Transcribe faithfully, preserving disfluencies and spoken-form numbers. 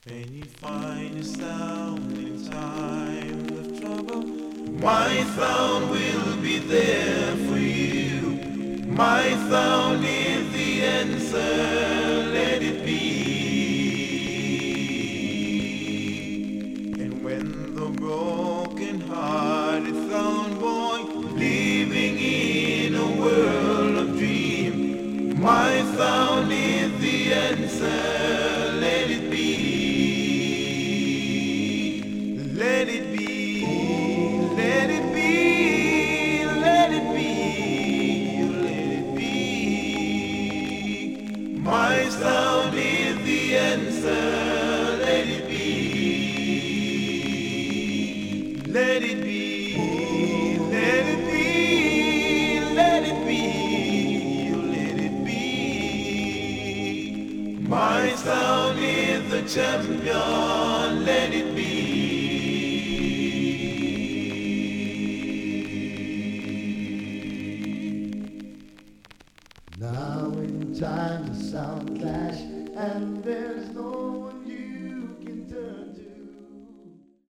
When you find yourself in times of trouble, my sound will be there for you. My sound is the answer, let it be. And when the broken hearted sound boy living in a world of dream, my sound is the answer, let it be. Let it be, let it be, let it be, let it be. My sound is the answer, let it be. Let it be, let it be, let it be, let it be. My sound is the champion, let it be. Now in time the sound clash and there's no